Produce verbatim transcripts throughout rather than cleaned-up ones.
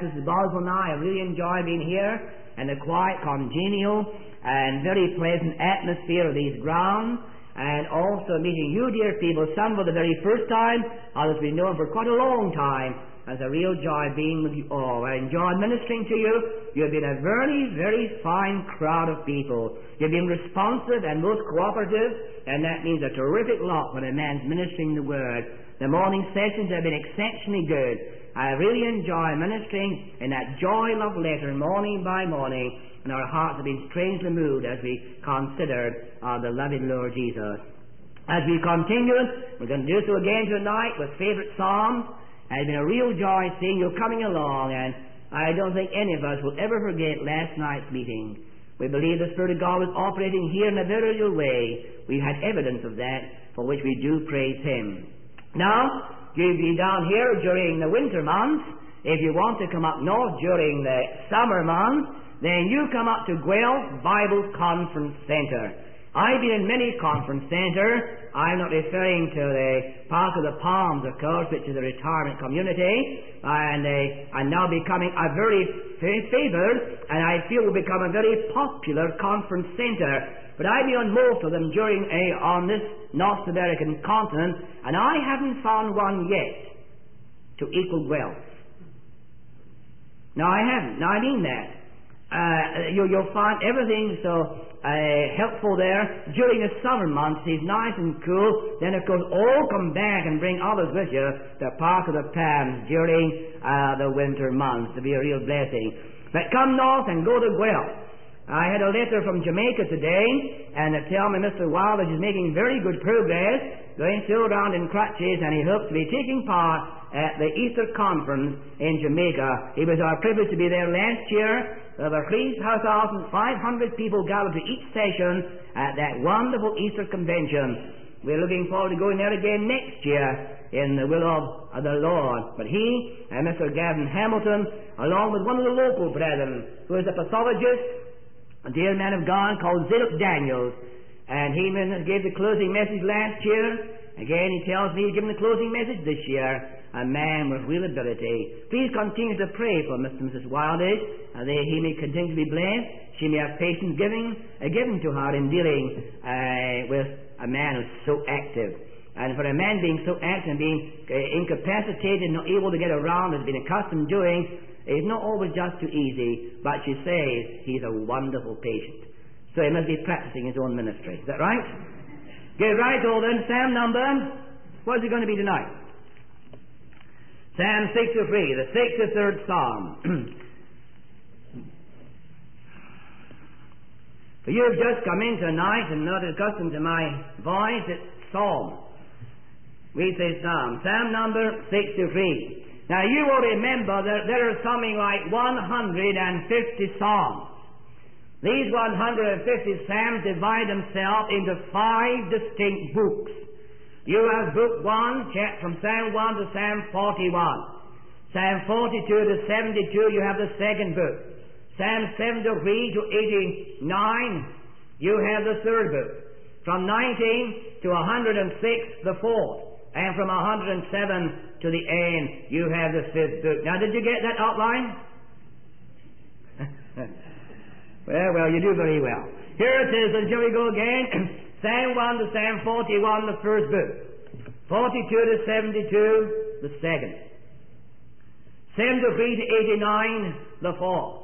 Missus Boswell and I have really enjoyed being here and the quiet, congenial, and very pleasant atmosphere of these grounds, and also meeting you, dear people, some for the very first time, others we've known for quite a long time. It's a real joy being with you all. I enjoy ministering to you. You've been a very, very fine crowd of people. You've been responsive and most cooperative, and that means a terrific lot when a man's ministering the Word. The morning sessions have been exceptionally good. I really enjoy ministering in that joy love letter morning by morning, and our hearts have been strangely moved as we consider uh, the loving Lord Jesus. As we continue, we're going to do so again tonight with favorite psalms. It's been a real joy seeing you coming along, and I don't think any of us will ever forget last night's meeting. We believe the Spirit of God was operating here in a very real way. We had evidence of that, for which we do praise Him. Now, you'll be down here during the winter months. If you want to come up north during the summer months, then you come up to Guelph Bible Conference Center. I've been in many conference centers. I'm not referring to the Park of the Palms, of course, which is a retirement community, and uh, I'm now becoming a very favored, and I feel will become a very popular conference center. But I've been on most of them during a, on this North American continent, and I haven't found one yet to equal Guelph. No, I haven't. No, I mean that. Uh, you, you'll find everything so uh, helpful there during the summer months. It's nice and cool. Then, of course, all come back and bring others with you to Park of the Palms during uh, the winter months to be a real blessing. But come north and go to Guelph. I had a letter from Jamaica today, and they tell me Mister Wilder is making very good progress, going still around in crutches, and he hopes to be taking part at the Easter Conference in Jamaica. It was our privilege to be there last year. There were three thousand five hundred people gathered to each session at that wonderful Easter convention. We're looking forward to going there again next year in the will of the Lord. But he and Mister Gavin Hamilton, along with one of the local brethren, who is a pathologist, a dear man of God called Zillock Daniels, and he gave the closing message last year. Again, he tells me he's given the closing message this year. A man with real ability. Please continue to pray for Mister and Missus Wildish, and that he may continue to be blessed. She may have patience given, uh, given to her in dealing uh, with a man who's so active. And for a man being so active and being uh, incapacitated, not able to get around, has been accustomed doing, is not always just too easy. But she says he's a wonderful patient. So he must be practicing his own ministry. Is that right? Get right, all then. Psalm number. What is it going to be tonight? Psalm sixty-three, the sixty-third Psalm. For you have just come in tonight and not accustomed to my voice, it's Psalm. We say Psalm. Psalm number sixty-three. Now you will remember that there are something like one hundred fifty Psalms. These one hundred fifty Psalms divide themselves into five distinct books. You have book one, from Psalm one to Psalm forty-one. Psalm forty-two to seventy-two, you have the second book. Psalm seventy-three to eighty-nine, you have the third book. From nineteen to one hundred six, the fourth. And from one hundred seven to the end, you have the fifth book. Now, did you get that outline? well, well, you do very well. Here it is, until we go again. Psalm one to Psalm forty-one, the first book. forty-two to seventy-two, the second. seventy-three to eighty-nine, the fourth.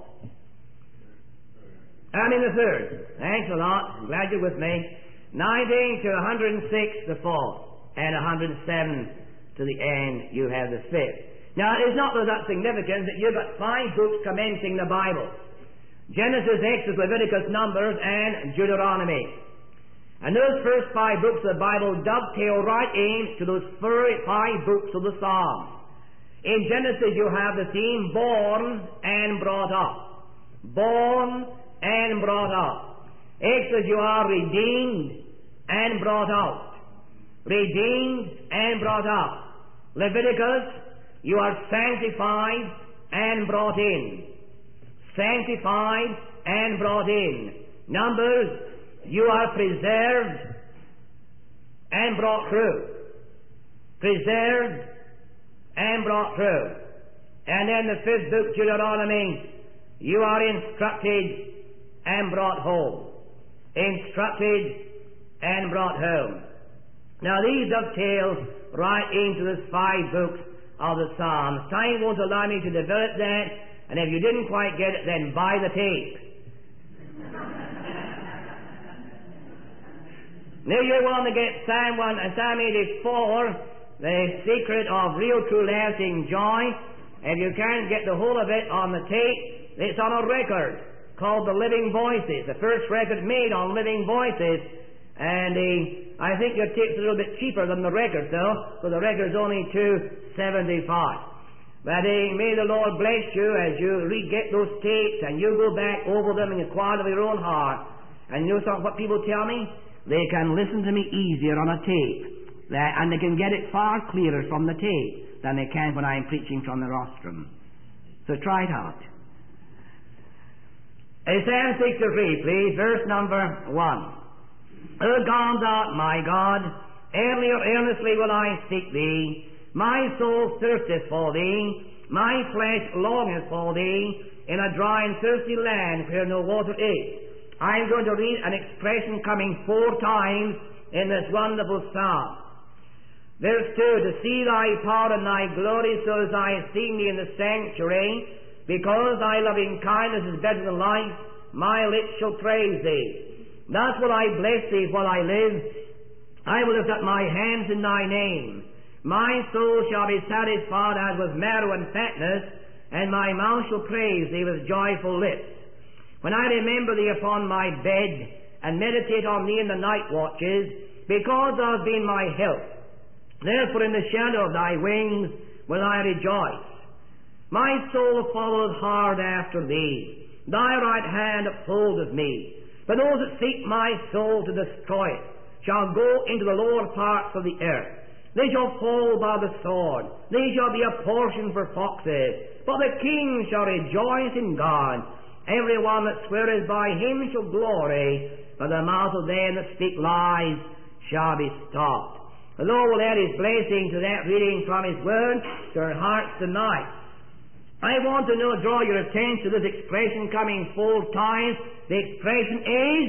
I mean the third. Thanks a lot. I'm glad you're with me. nineteen to one hundred six, the fourth. And one hundred seven to the end, you have the fifth. Now, it's not without significance that you've got five books commencing the Bible. Genesis, Exodus, Leviticus, Numbers, and Deuteronomy. And those first five books of the Bible dovetail right in to those five books of the Psalms. In Genesis you have the theme, born and brought up. Born and brought up. Exodus you are redeemed and brought out. Redeemed and brought up. Leviticus, you are sanctified and brought in. Sanctified and brought in. Numbers, you are preserved and brought through. Preserved and brought through. And then the fifth book, Deuteronomy, you are instructed and brought home. Instructed and brought home. Now these dovetail right into the five books of the Psalms. Time won't allow me to develop that, and if you didn't quite get it, then buy the tape. Now you want to get Psalm one and Psalm eighty-four, the secret of real true lasting joy. If you can't get the whole of it on the tape, it's on a record called The Living Voices, the first record made on Living Voices. And uh, I think your tape's a little bit cheaper than the record, though, so the record's only two seventy-five. But uh, may the Lord bless you as you re-get those tapes and you go back over them in the quiet of your own heart. And you know something, what people tell me? They can listen to me easier on a tape, that, and they can get it far clearer from the tape than they can when I'm preaching from the rostrum. So try it out. Psalm sixty-three, please, verse number one. O God, thou art my God, early or earnestly will I seek thee. My soul thirsteth for thee, my flesh longeth for thee, in a dry and thirsty land where no water is. I'm going to read an expression coming four times in this wonderful psalm. Verse two, to see thy power and thy glory, so as I have seen thee in the sanctuary, because thy loving kindness is better than life, my lips shall praise thee. Thus will I bless thee while I live. I will lift up my hands in thy name. My soul shall be satisfied as with marrow and fatness, and my mouth shall praise thee with joyful lips. When I remember thee upon my bed, and meditate on thee in the night watches, because thou hast been my help, therefore in the shadow of thy wings will I rejoice. My soul followeth hard after thee, thy right hand upholdeth me. But those that seek my soul to destroy it shall go into the lower parts of the earth. They shall fall by the sword, they shall be a portion for foxes. But the king shall rejoice in God. Every one that sweareth by him shall glory, but the mouth of them that speak lies shall be stopped. The Lord will add his blessing to that reading from his word to our hearts tonight. I want to know, draw your attention to this expression coming four times. The expression is,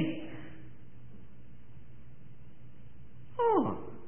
oh,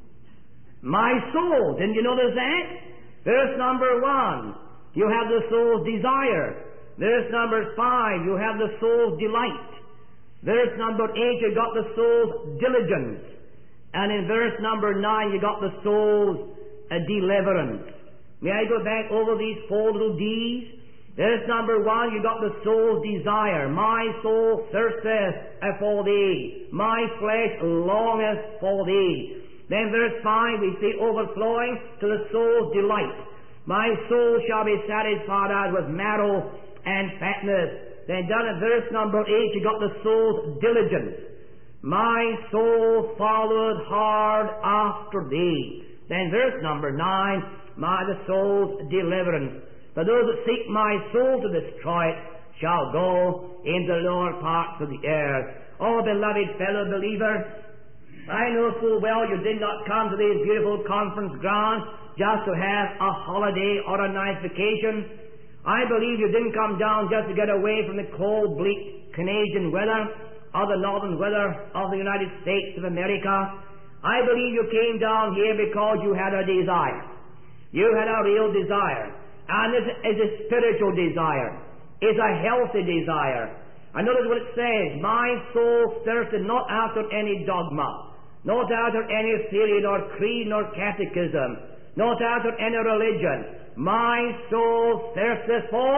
my soul. Didn't you notice that? Verse number one, you have the soul's desire. Verse number five, you have the soul's delight. Verse number eight, you got the soul's diligence. And in verse number nine, you got the soul's uh, deliverance. May I go back over these four little D's? Verse number one, you got the soul's desire. My soul thirsteth for thee. My flesh longeth for thee. Then verse five, we see overflowing to the soul's delight. My soul shall be satisfied as with marrow and fatness. Then down at verse number eight, you got the soul's diligence. My soul followeth hard after thee. Then verse number nine, my the soul's deliverance. For those that seek my soul to destroy it shall go into the lower parts of the earth. Oh, beloved fellow believer, I know full well you did not come to these beautiful conference grounds just to have a holiday or a nice vacation. I believe you didn't come down just to get away from the cold, bleak Canadian weather or the northern weather of the United States of America. I believe you came down here because you had a desire. You had a real desire. And it is a spiritual desire. It's a healthy desire. And notice what it says, my soul thirsted not after any dogma, not after any theory, nor creed, nor catechism, not after any religion. My soul thirsteth for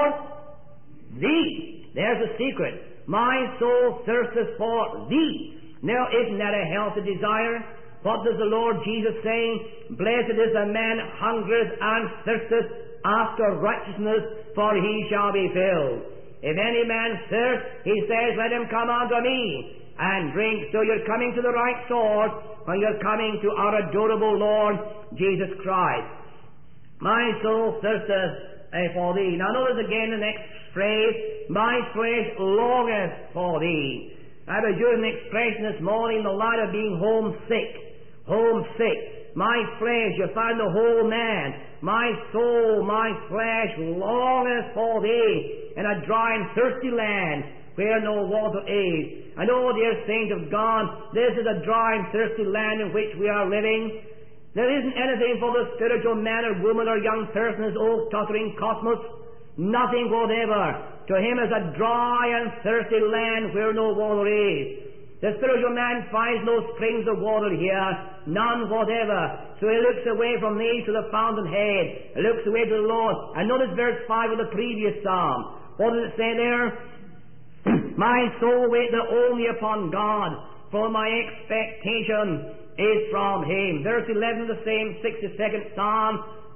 thee. There's a secret. My soul thirsteth for thee. Now, isn't that a healthy desire? What does the Lord Jesus say? Blessed is the man hungereth and thirsteth after righteousness, for he shall be filled. If any man thirst, he says, let him come unto me and drink. So you're coming to the right source when you're coming to our adorable Lord Jesus Christ. My soul thirsteth for thee. Now notice again the next phrase, my flesh longeth for thee. I was using the expression this morning in the light of being homesick. Homesick. My flesh, you find the whole man My soul, my flesh longeth for thee in a dry and thirsty land where no water is. And oh, dear saint of God, this is a dry and thirsty land in which we are living. There isn't anything for the spiritual man or woman or young person in this old tottering cosmos. Nothing whatever. To him is a dry and thirsty land where no water is. The spiritual man finds no springs of water here, none whatever. So he looks away from these to the fountainhead. He looks away to the Lord. And notice verse five of the previous psalm. What does it say there? My soul waiteth only upon God, for my expectation is from Him. Verse eleven of the same sixty-second psalm.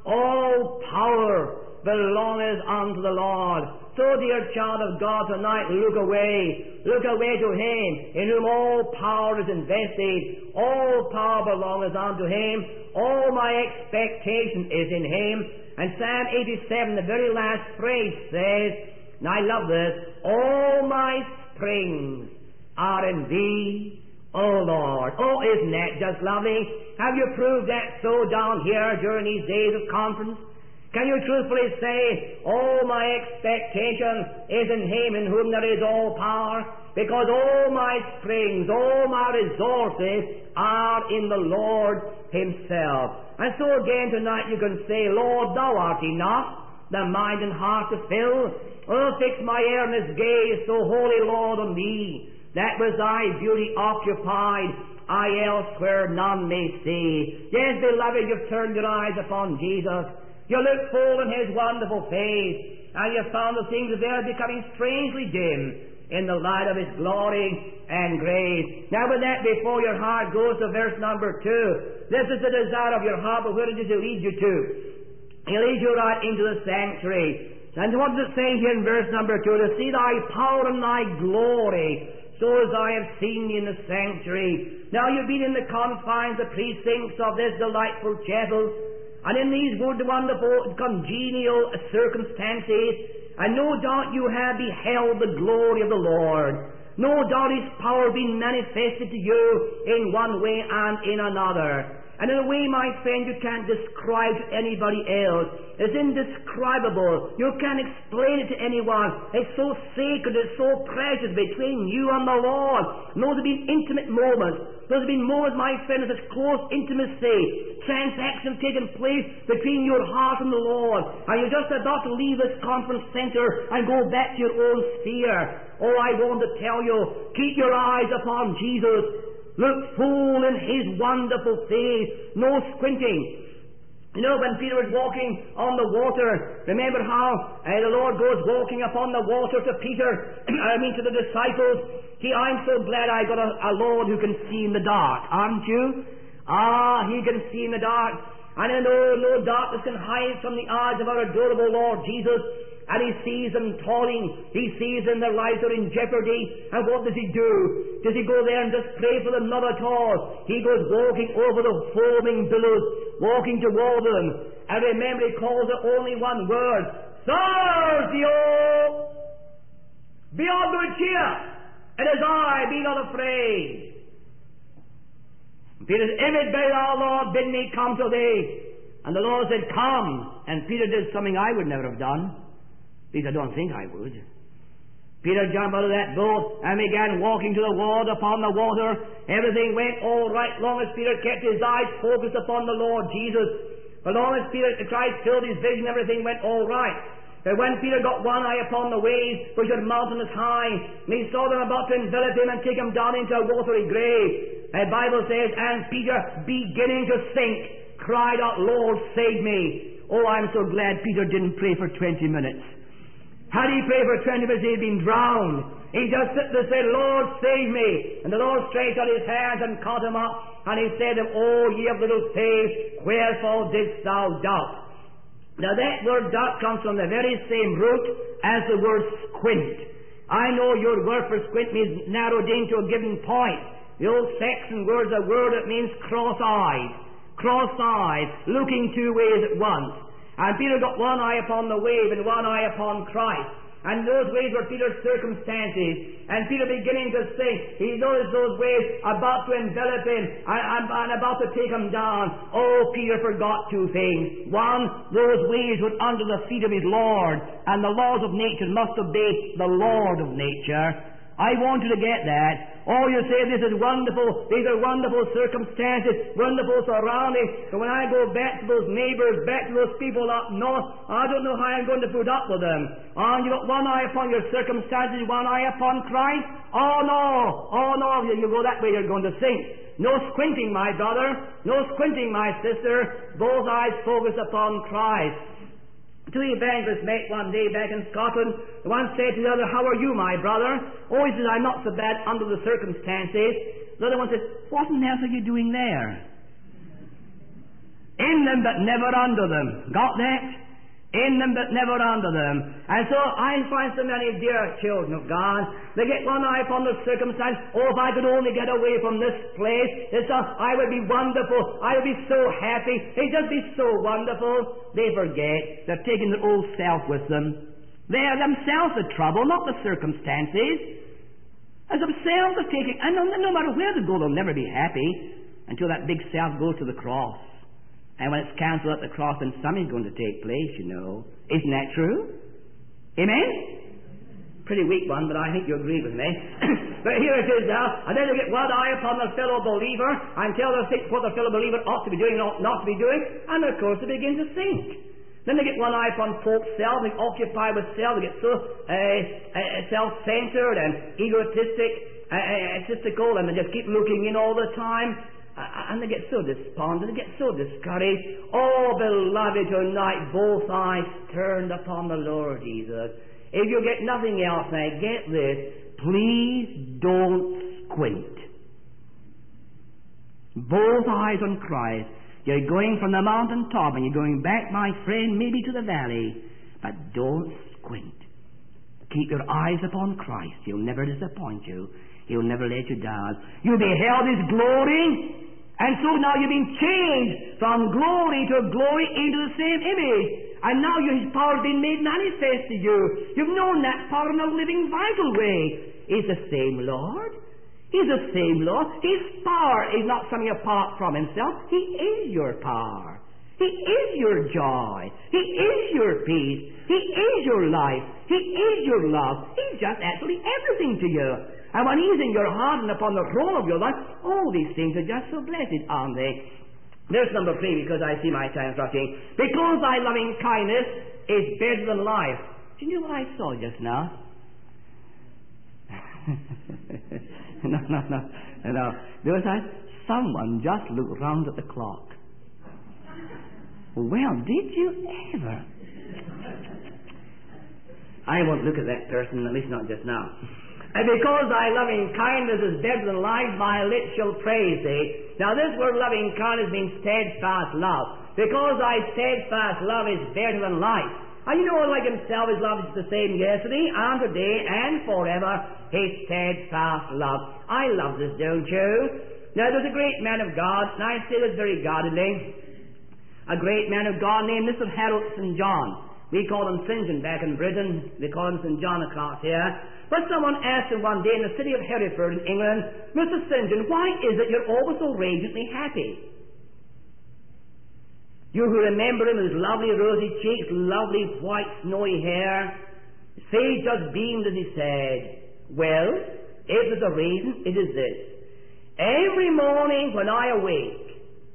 All power belongeth unto the Lord. So, dear child of God, tonight, look away. Look away to Him, in whom all power is invested. All power belongeth unto Him. All my expectation is in Him. And Psalm eighty-seven, the very last phrase says, and I love this, all my springs are in Thee, O Lord. Oh, isn't that just lovely? Have you proved that so down here during these days of conference? Can you truthfully say, all my expectation is in Him in whom there is all power? Because all my springs, all my resources are in the Lord Himself. And so again tonight you can say, Lord, Thou art enough, the mind and heart to fill. Oh, fix my earnest gaze, so holy Lord, on Thee, that with Thy beauty occupied, I elsewhere none may see. Yes, beloved, you've turned your eyes upon Jesus. You look full in His wonderful face, and you found the things of there becoming strangely dim in the light of His glory and grace. Now with that before your heart goes to verse number two. This is the desire of your heart, but where does He lead you to? He leads you right into the sanctuary. And what does it say here in verse number two? To see Thy power and Thy glory, so as I have seen Thee in the sanctuary. Now you've been in the confines, the precincts of this delightful chapel, and in these good, wonderful, congenial circumstances, and no doubt you have beheld the glory of the Lord. No doubt His power being manifested to you in one way and in another. And in a way, my friend, you can't describe to anybody else. It's indescribable. You can't explain it to anyone. It's so sacred, it's so precious between you and the Lord. Those have been intimate moments. Those have been moments, my friend, of such close intimacy, transactions taking place between your heart and the Lord. And you're just about to leave this conference center and go back to your own sphere. Oh, I want to tell you, keep your eyes upon Jesus. Look full in His wonderful face, no squinting. You know, when Peter was walking on the water, remember how uh, the Lord goes walking upon the water to Peter, I mean to the disciples. He, I'm so glad I got a, a Lord who can see in the dark, aren't you? Ah, He can see in the dark. And I know no darkness can hide from the eyes of our adorable Lord Jesus. And He sees them toiling. He sees them, their lives are in jeopardy. And what does He do? Does He go there and just pray for them? Not at all. He goes walking over the foaming billows, walking toward them. And remember, He calls it only one word. Sirzio! Be on good cheer. It is I, be not afraid. Peter said, If it be Thou, Lord, bid me come to Thee. And the Lord said, Come. And Peter did something I would never have done. At least I don't think I would. Peter jumped out of that boat and began walking to the ward upon the water. Everything went all right, long as Peter kept his eyes focused upon the Lord Jesus. But long as Peter Christ filled his vision, everything went all right. But when Peter got one eye upon the waves, which were mountainous high, and he saw them about to envelop him and take him down into a watery grave, the Bible says, and Peter, beginning to sink, cried out, Lord, save me. Oh, I'm so glad Peter didn't pray for twenty minutes. Had he prayed for twenty minutes, he'd been drowned. He just sit there and said, Lord, save me. And the Lord stretched out His hands and caught him up. And He said to him, Oh, ye of little faith, wherefore didst thou doubt? Now that word doubt comes from the very same root as the word squint. I know your word for squint means narrowed into a given point. The old Saxon word's a word that means cross-eyed. Cross-eyed, looking two ways at once. And Peter got one eye upon the wave and one eye upon Christ. And those ways were Peter's circumstances. And Peter beginning to sink. He noticed those waves about to envelop him and, and, and about to take him down. Oh, Peter forgot two things. One, those waves were under the feet of his Lord. And the laws of nature must obey the Lord of nature. I want you to get that. Oh, you say this is wonderful. These are wonderful circumstances, wonderful surroundings. So when I go back to those neighbors, back to those people up north, I don't know how I'm going to put up with them. Oh, you got one eye upon your circumstances, one eye upon Christ. Oh no, oh no, you go that way, you're going to sink. No squinting, my brother. No squinting, my sister. Both eyes focus upon Christ. Two evangelists met one day back in Scotland. The one said to the other, "How are you, my brother?" Oh, he said, "I'm not so bad under the circumstances." The other one said, "What on earth are you doing there?" In them but never under them. Got that? In them but never under them. And so I find so many dear children of God, they get one eye upon the circumstance. Oh, if I could only get away from this place, it's a, I would be wonderful. I would be so happy. It'd just be so wonderful. They forget. They're taking their old self with them. They are themselves the trouble, not the circumstances. As themselves are taking, and no, no matter where they go, they'll never be happy until that big self goes to the cross. And when it's cancelled at the cross, then something's going to take place, you know. Isn't that true? Amen? Pretty weak one, but I think you agree with me. But here it is now. And then they get one eye upon the fellow believer until they think what the fellow believer ought to be doing and ought not to be doing. And of course they begin to think. Then they get one eye upon folks' self, they occupy with self, they get so uh, uh, self-centered and egotistic, uh, egotistical, and they just keep looking in all the time. Uh, and they get so despondent, they get so discouraged. Oh, beloved, tonight both eyes turned upon the Lord Jesus. If you get nothing else, now get this. Please don't squint. Both eyes on Christ. You're going from the mountain top and you're going back, my friend, maybe to the valley. But don't squint. Keep your eyes upon Christ. He'll never disappoint you. He'll never let you down. You beheld His glory, and so now you've been changed from glory to glory into the same image. And now His power has been made manifest to you. You've known that power in a living, vital way. He's the same Lord. He's the same Lord. His power is not something apart from Himself. He is your power. He is your joy. He is your peace. He is your life. He is your love. He's just absolutely everything to you. And when He's in your heart and upon the throne of your life, all these things are just so blessed, aren't they? There's number three, because I see my time's rushing. Because thy loving kindness is better than life. Do you know what I saw just now? no, no, no, no. There was a, someone just looked round at the clock. Well, did you ever? I won't look at that person, at least not just now. And because thy loving kindness is better than life, my lips shall praise thee. Now this word loving kindness means steadfast love. Because thy steadfast love is better than life. And you know, like Himself, His love is the same yesterday and today and forever. His steadfast love. I love this, don't you? Now there's a great man of God, and I say this very guardedly. A great man of God named Mister Harold Saint John. We call him Saint John back in Britain. They call him Saint John across here. But someone asked him one day in the city of Hereford in England, "Mister Saint John, why is it you're always so radiantly happy?" You who remember him with his lovely rosy cheeks, lovely white snowy hair, his face just beamed as he said, "Well, if there's a reason, it is this. Every morning when I awake,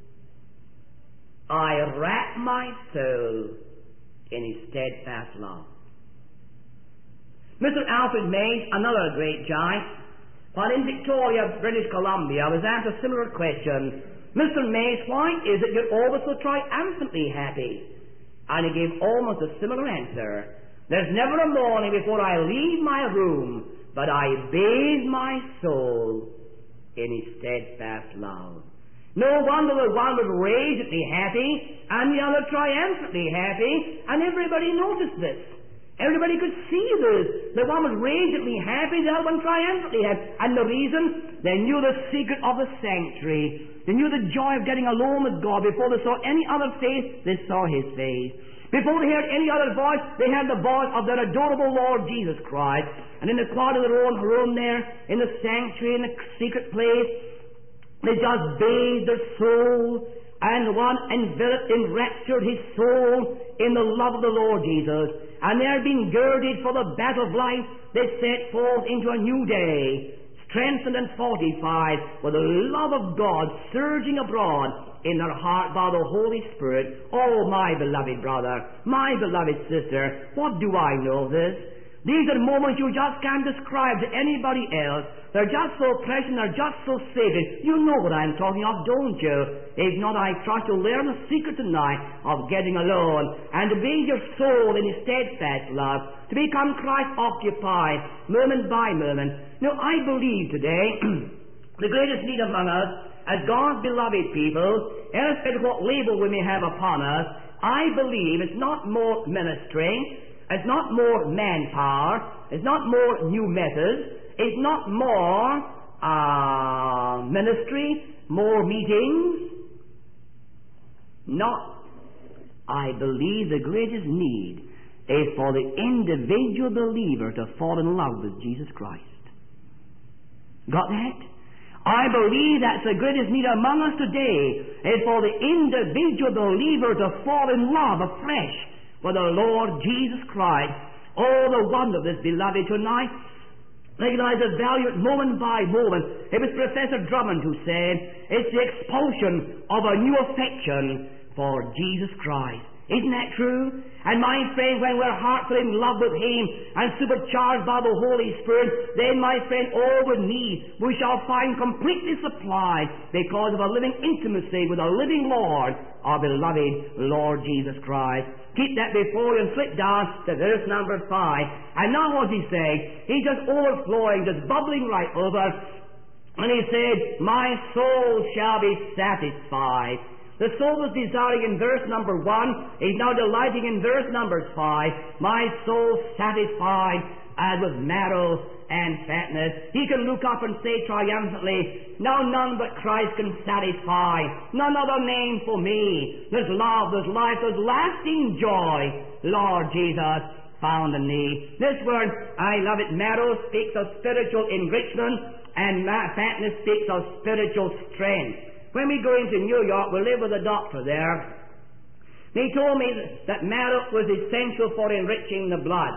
I wrap my soul in His steadfast love." Mister Alfred Mays, another great giant, while in Victoria, British Columbia, was asked a similar question. "Mister Mays, why is it you're always so triumphantly happy?" And he gave almost a similar answer. "There's never a morning before I leave my room, but I bathe my soul in His steadfast love." No wonder the one was radiantly happy, and the other triumphantly happy, and everybody noticed this. Everybody could see this. The one was radiantly happy, the other one triumphantly happy. And the reason? They knew the secret of the sanctuary. They knew the joy of getting alone with God. Before they saw any other face, they saw His face. Before they heard any other voice, they heard the voice of their adorable Lord Jesus Christ. And in the quiet of their own room there, in the sanctuary, in the secret place, they just bathed their soul, and one enveloped, enraptured his soul in the love of the Lord Jesus. And there being girded for the battle of life, they set forth into a new day, strengthened and fortified with the love of God surging abroad in their heart by the Holy Spirit. Oh, my beloved brother, my beloved sister, what do I know this? These are moments you just can't describe to anybody else. They're just so precious, they're just so sacred. You know what I'm talking of, don't you? If not, I trust you'll learn the secret tonight of getting alone and to bring your soul in His steadfast love, to become Christ-occupied, moment by moment. Now, I believe today the greatest need among us, as God's beloved people, irrespective of what label we may have upon us, I believe it's not more ministry, it's not more manpower, it's not more new methods, it's not more uh, ministry, more meetings. Not. I believe the greatest need is for the individual believer to fall in love with Jesus Christ. Got that? I believe that's the greatest need among us today, is for the individual believer to fall in love afresh with the Lord Jesus Christ. Oh, the wonder of this, beloved, tonight. Recognize the value moment by moment. It was Professor Drummond who said, it's the expulsion of a new affection for Jesus Christ. Isn't that true? And my friend, when we're heartfully in love with Him and supercharged by the Holy Spirit, then, my friend, all we need we shall find completely supplied because of a living intimacy with the living Lord, our beloved Lord Jesus Christ. Keep that before you and flip down to verse number five. And now what's he saying? He's just overflowing, just bubbling right over. And he said, my soul shall be satisfied. The soul was desiring in verse number one. He's now delighting in verse number five. My soul satisfied as with marrow and fatness. He can look up and say triumphantly, now none but Christ can satisfy. None other name for me. There's love, there's life, there's lasting joy. Lord Jesus found in thee. This word, I love it, marrow speaks of spiritual enrichment, and fatness speaks of spiritual strength. When we go into New York, we live with a doctor there. He told me that marrow was essential for enriching the blood.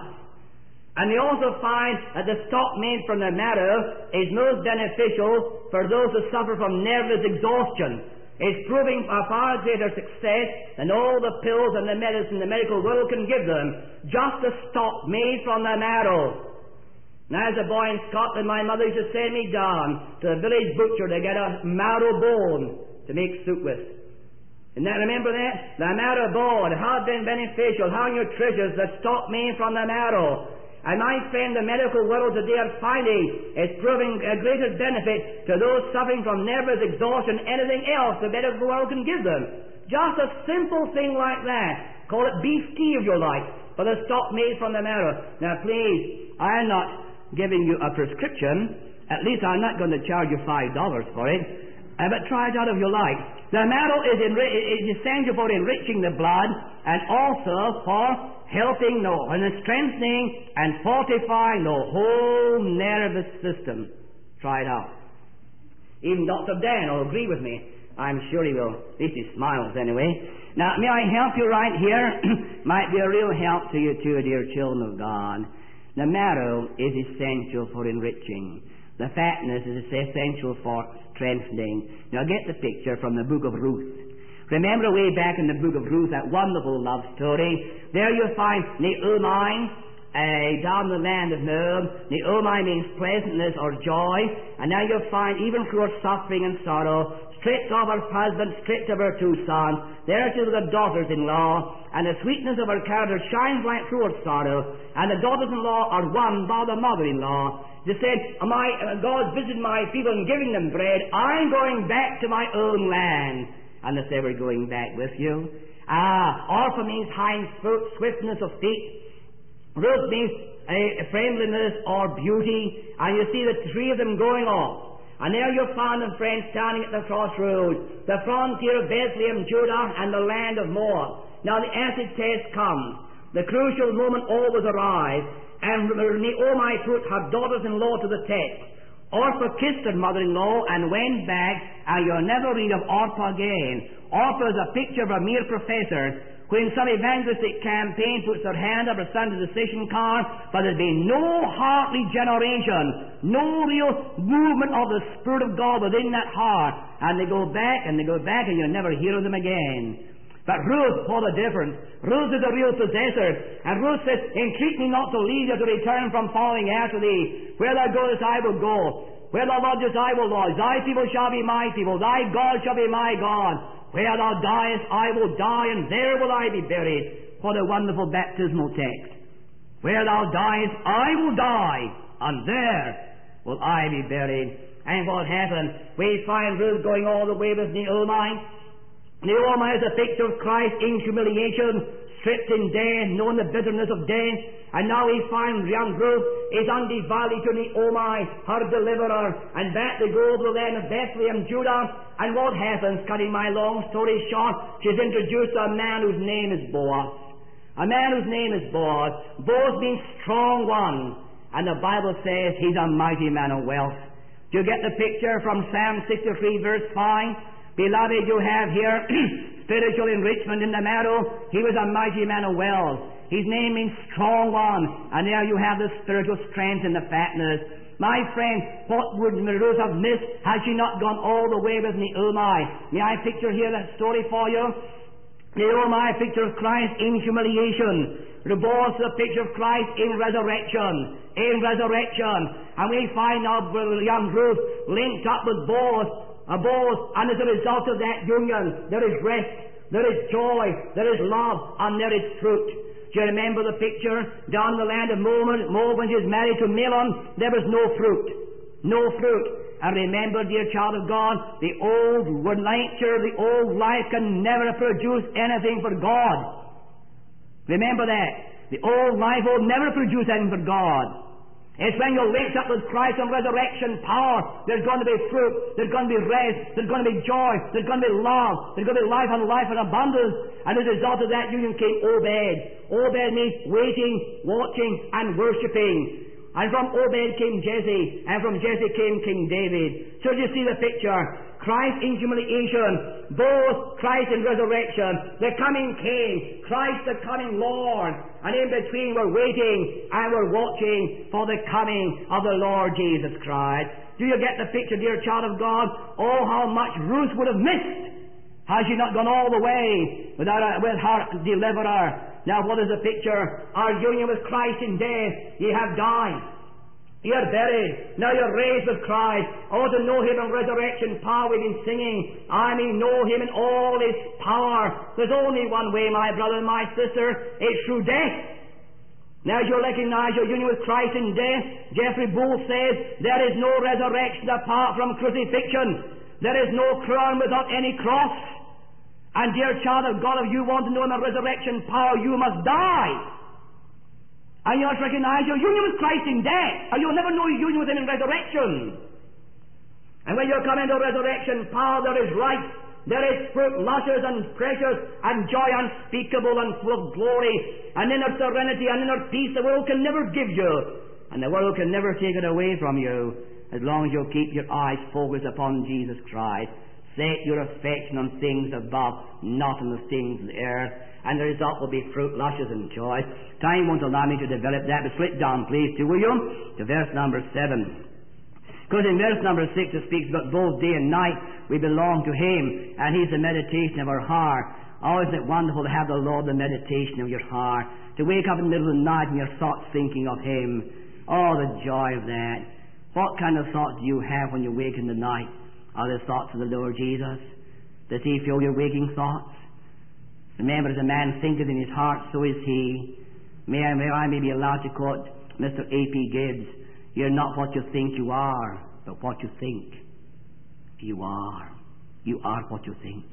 And they also find that the stock made from the marrow is most beneficial for those who suffer from nervous exhaustion. It's proving a far greater success than all the pills and the medicine the medical world can give them. Just the stock made from the marrow. Now, as a boy in Scotland, my mother used to send me down to the village butcher to get a marrow bone to make soup with. And now, remember that? The marrow bone, how been beneficial, how nutritious, the stock made from the marrow. And my friend, the medical world today are finding it's proving a greater benefit to those suffering from nervous exhaustion than anything else the medical world can give them. Just a simple thing like that. Call it beef tea if you like, for the stock made from the marrow. Now, please, I'm not giving you a prescription. At least I'm not going to charge you five dollars for it. Uh, but try it out if you like. The marrow is, enri- is essential for enriching the blood and also for helping the, and strengthening and fortifying the whole nervous system. Try it out. Even Doctor Dan will agree with me. I'm sure he will. At least he smiles anyway. Now, may I help you right here? Might be a real help to you too, dear children of God. The marrow is essential for enriching. The fatness is essential for strengthening. Now get the picture from the book of Ruth. Remember way back in the book of Ruth, that wonderful love story. There you'll find Naomi, uh, down the land of Moab. Naomi means pleasantness or joy. And now you'll find, even through her suffering and sorrow, stripped of her husband, stripped of her two sons, there she was a daughters-in-law, and the sweetness of her character shines right through her sorrow, and the daughters-in-law are won by the mother-in-law. They said, my, uh, God visited my people and giving them bread. I'm going back to my own land. And they said, we're going back with you. Ah, Orpha means hind swiftness of feet. Ruth means uh, friendliness or beauty. And you see the three of them going off. And there you found them, friends, standing at the crossroads, the frontier of Bethlehem, Judah, and the land of Moab. Now the acid test comes. The crucial moment always arrives, and Naomi put her daughters-in-law to the test. Orpah kissed her mother-in-law and went back, and you'll never read of Orpah again. Orpah is a picture of a mere professor. When some evangelistic campaign puts their hand up or sends a decision card, but there's been no heartly generation, no real movement of the Spirit of God within that heart, and they go back and they go back, and you'll never hear of them again. But Ruth, what a difference. Ruth is a real possessor. And Ruth says, entreat me not to leave thee, to return from following after thee. Where thou goest, I will go. Where thou lodgest, I will lodge. Thy people shall be my people. Thy God shall be my God. Where thou diest, I will die, and there will I be buried. What a wonderful baptismal text. Where thou diest, I will die, and there will I be buried. And what happened? We find Ruth going all the way with Naomi. Naomi is a picture of Christ in humiliation, stripped in death, knowing the bitterness of death. And now we find young Ruth is undivided to Naomi, her deliverer. And back they go to the land of Bethlehem, Judah. And what happens? Cutting my long story short, she's introduced to a man whose name is Boaz. A man whose name is Boaz. Boaz means strong one. And the Bible says he's a mighty man of wealth. Do you get the picture from Psalm sixty-three verse five? Beloved, you have here spiritual enrichment in the marrow. He was a mighty man of wealth. His name means strong one. And there you have the spiritual strength and the fatness. My friend, what would Ruth have missed had she not gone all the way with Naomi? May I picture here that story for you? Naomi, a picture of Christ in humiliation. Boaz, a picture of Christ in resurrection. In resurrection. And we find now young Ruth linked up with Boaz. A Boaz, and as a result of that union, there is rest, there is joy, there is love, and there is fruit. Do you remember the picture down the land of Moab? Moab, when she was married to Mahlon, there was no fruit. No fruit. And remember, dear child of God, the old nature, the old life can never produce anything for God. Remember that. The old life will never produce anything for God. It's when you're linked up with Christ and resurrection power, there's going to be fruit, there's going to be rest, there's going to be joy, there's going to be love, there's going to be life and life in abundance. And as a result of that union came Obed. Obed means waiting, watching, and worshipping. And from Obed came Jesse, and from Jesse came King David. So you see the picture. Christ in humiliation, both Christ in resurrection, the coming King, Christ the coming Lord, and in between we're waiting and we're watching for the coming of the Lord Jesus Christ. Do you get the picture, dear child of God? Oh, how much Ruth would have missed had she not gone all the way without a, with her deliverer. Now what is the picture? Our union with Christ in death, ye have died. You're buried. Now you're raised with Christ. Oh, to know Him in resurrection power, we've been singing. I may know Him in all His power. There's only one way, my brother and my sister. It's through death. Now as you recognize your union with Christ in death, Jeffrey Bull says, there is no resurrection apart from crucifixion. There is no crown without any cross. And dear child of God, if you want to know Him in resurrection power, you must die. And you must recognize your union with Christ in death, or you'll never know your union with Him in resurrection. And when you come into resurrection power, there is life, there is fruit, luscious and precious, and joy unspeakable and full of glory, and inner serenity and inner peace the world can never give you, and the world can never take it away from you, as long as you keep your eyes focused upon Jesus Christ. Set your affection on things above, not on the things of the earth. And the result will be fruit, luscious, and joy. Time won't allow me to develop that, but slip down, please, too, will you? To verse number seven. Because in verse number six it speaks about both day and night we belong to Him, and He's the meditation of our heart. Oh, isn't it wonderful to have the Lord the meditation of your heart? To wake up in the middle of the night and your thoughts thinking of Him. Oh, the joy of that. What kind of thoughts do you have when you wake in the night? Are the thoughts of the Lord Jesus? Does He fill your waking thoughts? Remember, as a man thinketh in his heart, so is he. May I, may I may be allowed to quote Mister A P Gibbs, you're not what you think you are, but what you think you are. You are what you think.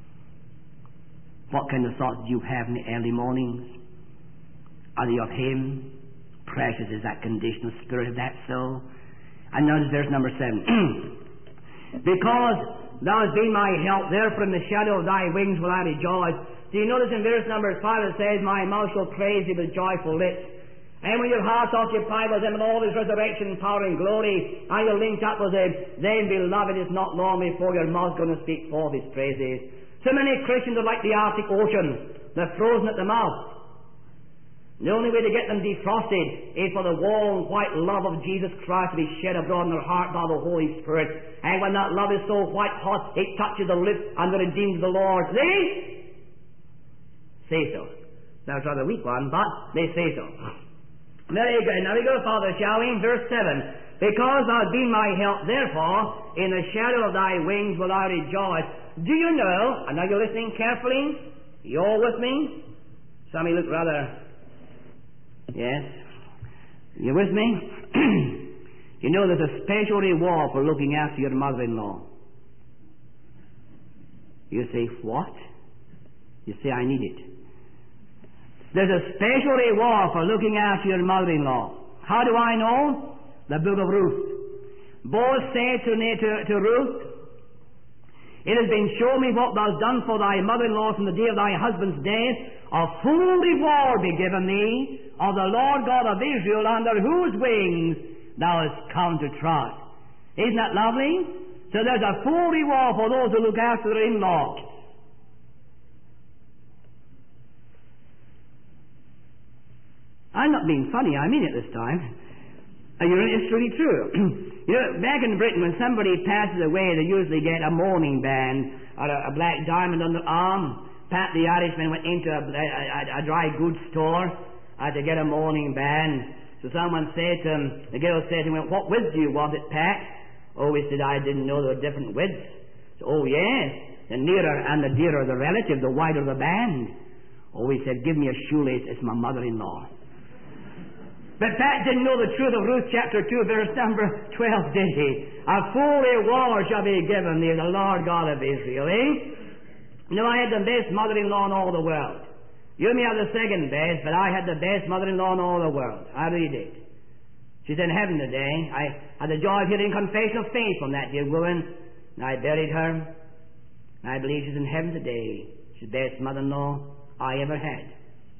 What kind of thoughts do you have in the early mornings? Are they of Him? Precious is that condition of spirit of that soul. And notice verse number seven. Because Thou hast been my help, therefore in the shadow of Thy wings will I rejoice. Do So you notice in verse number five it says, my mouth shall praise thee with joyful lips. And when your heart's occupied with him and all his resurrection power and glory, and you're linked up with him, then, beloved, it's not long before your mouth's going to speak forth his praises. So many Christians are like the Arctic Ocean. They're frozen at the mouth. The only way to get them defrosted is for the warm, white love of Jesus Christ to be shed abroad in their heart by the Holy Spirit. And when that love is so white hot, it touches the lips and the redeemed of the Lord. They say so. Now, it's rather a weak one, but they say so. Very good. Now we go further, shall we? Verse seven. Because thou hast been my help, therefore, in the shadow of thy wings will I rejoice. Do you know, and now you're listening carefully, you all with me? Some of you look rather... Yes? You with me? You know there's a special reward for looking after your mother-in-law. You say, what? You say, I need it. There's a special reward for looking after your mother-in-law. How do I know? The book of Ruth. Boaz said to, to, to Ruth, it has been shown me what thou hast done for thy mother-in-law from the day of thy husband's death. A full reward be given thee of the Lord God of Israel, under whose wings thou hast come to trust. Isn't that lovely? So there's a full reward for those who look after their in-laws. I'm not being funny, I mean it this time. Uh, you're, it's really true. You know, back in Britain, when somebody passes away, they usually get a mourning band or a, a black diamond on their arm. Pat the Irishman went into a, a, a dry goods store uh, to get a mourning band. So someone said to him, the girl said to him, what width do you want it, Pat? Oh, he said, I didn't know there were different widths. So, oh, yes, the nearer and the dearer the relative, the wider the band. Oh, he said, give me a shoelace, it's my mother-in-law. But Pat didn't know the truth of Ruth chapter two, verse number twelve, did he? A full reward shall be given thee, the Lord God of Israel, eh? You know, I had the best mother-in-law in all the world. You may have the second best, but I had the best mother-in-law in all the world. I really did. She's in heaven today. I had the joy of hearing confession of faith from that dear woman, and I buried her. And I believe she's in heaven today. She's the best mother-in-law I ever had.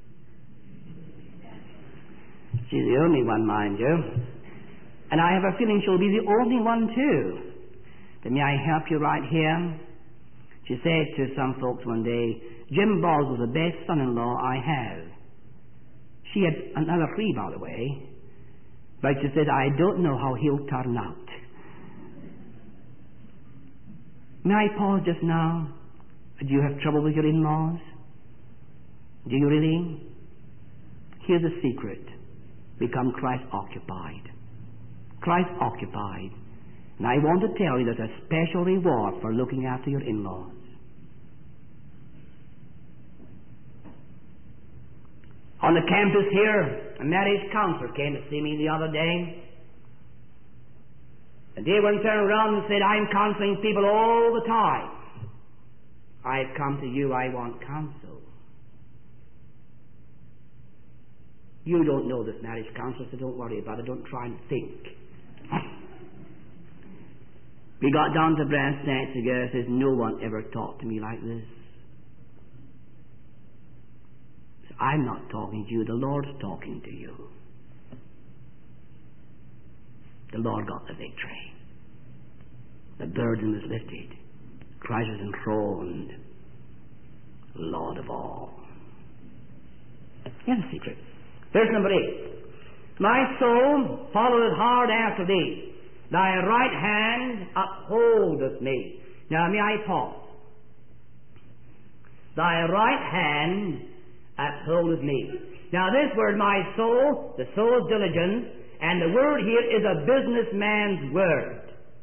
She's the only one, mind you. And I have a feeling she'll be the only one, too. Then may I help you right here? She said to some folks one day, Jim Balls was the best son-in-law I have. She had another three, by the way. But she said, I don't know how he'll turn out. May I pause just now? Do you have trouble with your in-laws? Do you really? Here's a secret. Become Christ-occupied. Christ-occupied. And I want to tell you there's a special reward for looking after your in-laws. On the campus here, a marriage counselor came to see me the other day. And they went turned around and said, I'm counseling people all the time. I've come to you, I want counsel. You don't know this marriage counselor, so don't worry about it. Don't try and think. We got down to brass tacks together. Says, no one ever talked to me like this. So I'm not talking to you. The Lord's talking to you. The Lord got the victory. The burden was lifted. Christ is enthroned, Lord of all. Here's a secret. Verse number eight. My soul followeth hard after thee. Thy right hand upholdeth me. Now may I pause. Thy right hand upholdeth me. Now this word, my soul, the soul's diligence, and the word here is a businessman's word.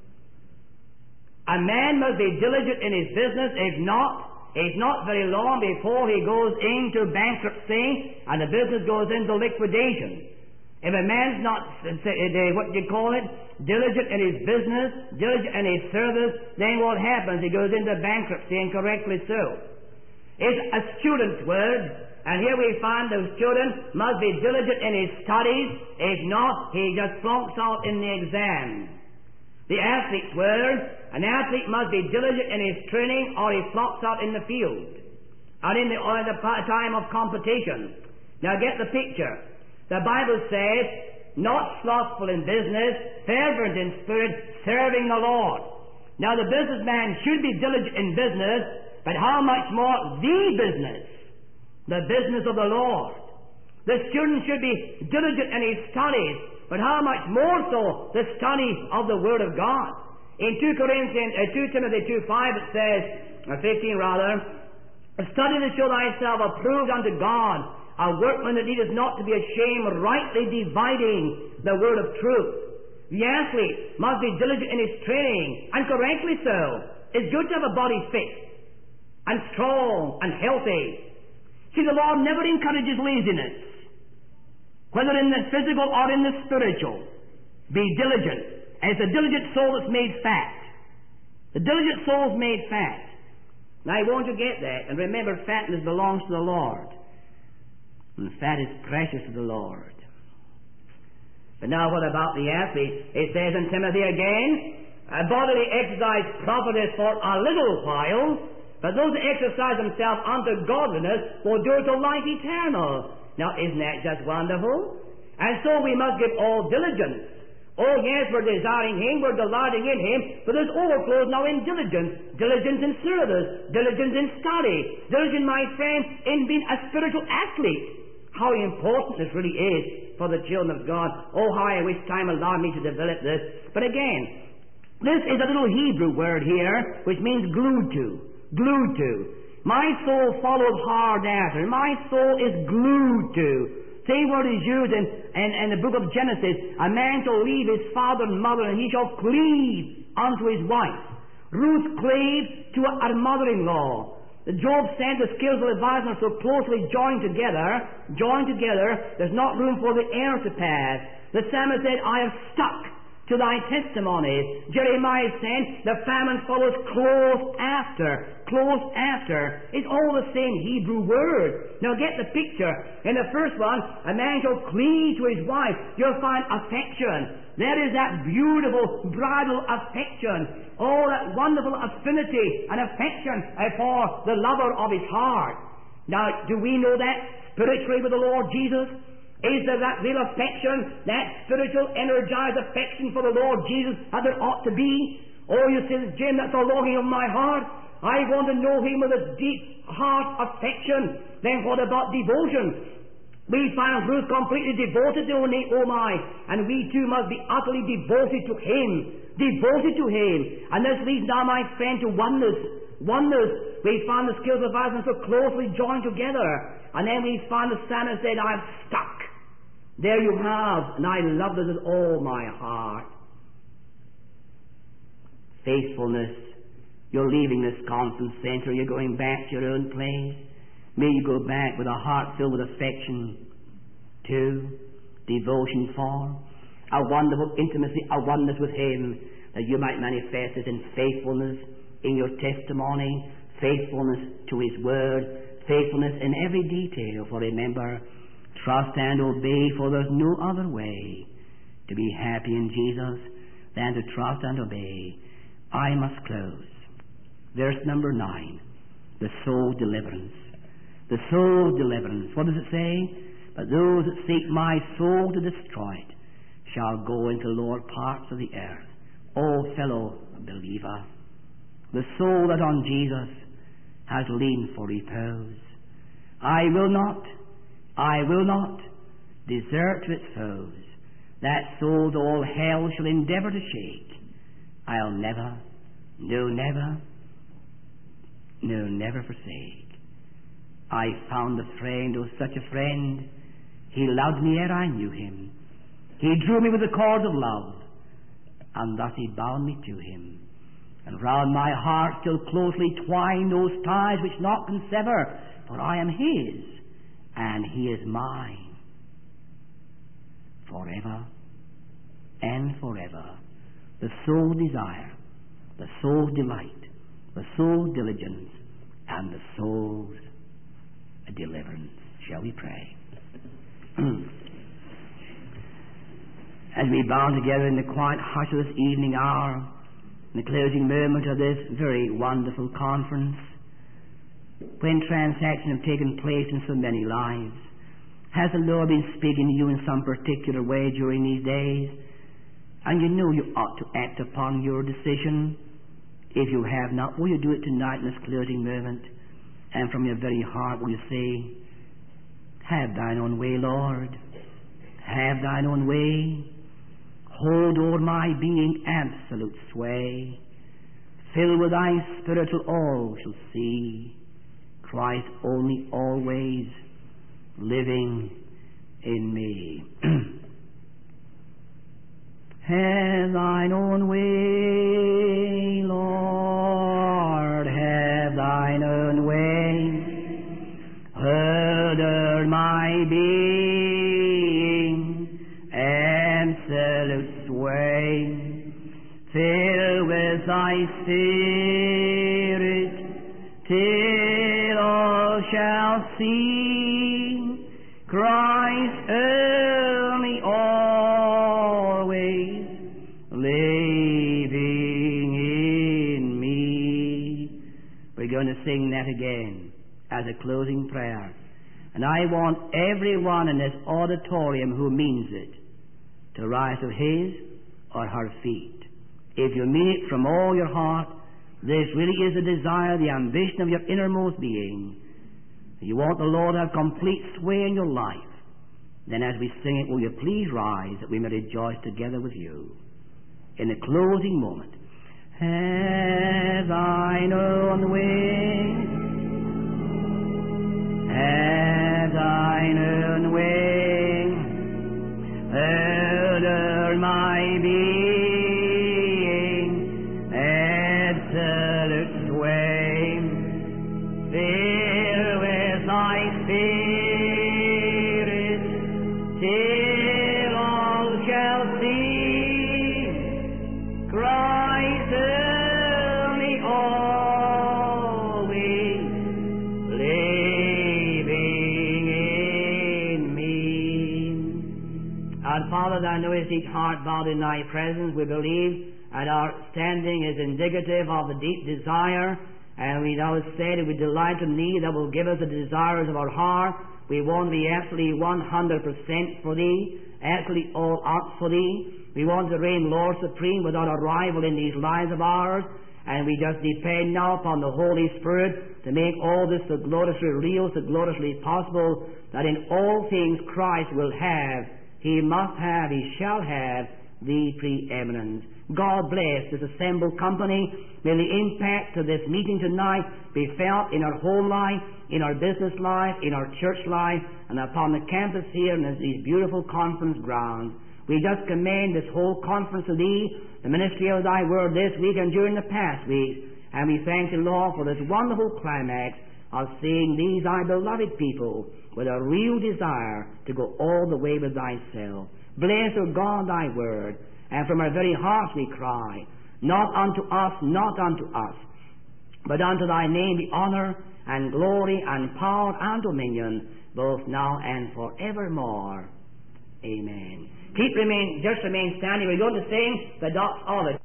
A man must be diligent in his business. If not, it's not very long before he goes into bankruptcy and the business goes into liquidation. If a man's not, what do you call it, diligent in his business, diligent in his service, then what happens? He goes into bankruptcy, and correctly so. It's a student's word, and here we find the student must be diligent in his studies. If not, he just flunks out in the exam. The athlete's word, an athlete must be diligent in his training or he flunks out in the field. and in the, or the time of competition. Now get the picture. The Bible says, not slothful in business, fervent in spirit, serving the Lord. Now the businessman should be diligent in business, but how much more the business, the business of the Lord. The student should be diligent in his studies, but how much more so the study of the Word of God. In two Corinthians, uh, two Timothy two five it says, or fifteen rather, study to show thyself approved unto God, a workman that needeth not to be ashamed, rightly dividing the word of truth. The athlete must be diligent in his training, and correctly so. It's good to have a body fit, and strong, and healthy. See, the Lord never encourages laziness, whether in the physical or in the spiritual. Be diligent. And it's a diligent soul that's made fat. The diligent soul is made fat. Now, I want you to get that, and remember, fatness belongs to the Lord. And fat is precious to the Lord. But now what about the athlete? It says in Timothy again, a bodily exercise profiteth for a little while, but those that exercise themselves unto godliness will do it to life eternal. Now isn't that just wonderful? And so we must give all diligence. Oh yes, we're desiring Him, we're delighting in Him, but there's overflow now in diligence. Diligence in service, diligence in study, diligence, my friend, in being a spiritual athlete. How important this really is for the children of God. Oh, how I wish time allowed me to develop this. But again, this is a little Hebrew word here, which means glued to. Glued to. My soul follows hard after. My soul is glued to. Same word is used in, in, in the book of Genesis. A man shall leave his father and mother, and he shall cleave unto his wife. Ruth cleaved to her mother-in-law. Job said the skills of Leviathan are so closely joined together, joined together, there's not room for the air to pass. The psalmist said, I have stuck to thy testimonies. Jeremiah said, the famine follows close after, close after. It's all the same Hebrew word. Now get the picture. In the first one, a man shall cleave to his wife. You'll find affection. There is that beautiful bridal affection. Oh, that wonderful affinity and affection for the lover of his heart. Now, do we know that spiritually with the Lord Jesus? Is there that real affection, that spiritual energized affection for the Lord Jesus as there ought to be? Oh, you say, Jim, that's the longing of my heart. I want to know Him with a deep heart affection. Then what about devotion? We find Ruth completely devoted to Only, oh my, and we too must be utterly devoted to Him. Devoted to Him. And this leads now, my friend, to oneness. Oneness. We find the skills of ours so closely joined together. And then we find the psalmist said, I'm stuck. There you have, and I love this with all my heart. Faithfulness. You're leaving this conference center. You're going back to your own place. May you go back with a heart filled with affection to, devotion for, a wonderful intimacy, a oneness with Him, that you might manifest it in faithfulness in your testimony, faithfulness to His Word, faithfulness in every detail. For remember, trust and obey, for there's no other way to be happy in Jesus than to trust and obey. I must close. Verse number nine, the soul deliverance. The soul deliverance. What does it say? But those that seek my soul to destroy it shall go into lower parts of the earth. O fellow believer, the soul that on Jesus has leaned for repose, I will not, I will not desert to its foes. That soul to all hell shall endeavour to shake. I'll never, no never, no never forsake. I found a friend, oh such a friend. He loved me ere I knew Him. He drew me with the cords of love, and thus He bound me to Him. And round my heart still closely twined those ties which naught can sever, for I am His, and He is mine, forever and forever. The soul desire, the soul's delight, the soul's diligence, and the soul's deliverance. Shall we pray? As we bow together in the quiet hush of this evening hour, in the closing moment of this very wonderful conference, when transactions have taken place in so many lives? Has the Lord been speaking to you in some particular way during these days? And you know you ought to act upon your decision. If you have not, will you do it tonight in this closing moment? And from your very heart will you say, have thine own way, Lord. Have thine own way. Hold o'er my being absolute sway. Fill with thy spirit till all shall see Christ only always living in me. Have thine own way, Lord, have thine own way. Order my being, absolute sway. Fill with thy spirit, till all shall see Christ only always living in me. We're going to sing that again as a closing prayer. And I want everyone in this auditorium who means it to rise to his or her feet. If you mean it from all your heart, this really is the desire, the ambition of your innermost being. You want the Lord to have complete sway in your life. Then as we sing it, will you please rise that we may rejoice together with you. In the closing moment. Have thine own way. Have thine own way. Order my being, absolute sway. Fill with thy spirit, till all shall see Christ only always living in me. And Father, thou knowest each heart bowed in thy presence. We believe and our standing is indicative of the deep desire. And we now said that we delight in thee that will give us the desires of our heart. We want to be absolutely one hundred percent for thee, absolutely all out for thee. We want to reign Lord supreme without a rival in these lives of ours. And we just depend now upon the Holy Spirit to make all this so gloriously real, so gloriously possible, that in all things Christ will have, he must have, he shall have the preeminence. God bless this assembled company. May the impact of this meeting tonight be felt in our home life, in our business life, in our church life, and upon the campus here in these beautiful conference grounds. We just commend this whole conference to thee, the ministry of thy word this week and during the past week. And we thank you, Lord, for this wonderful climax of seeing these thy beloved people with a real desire to go all the way with thyself. Bless, O God, thy word. And from our very hearts we cry, not unto us, not unto us, but unto thy name be honor and glory and power and dominion, both now and forevermore. Amen. Keep remain, just remain standing. We're going to sing the dots of it.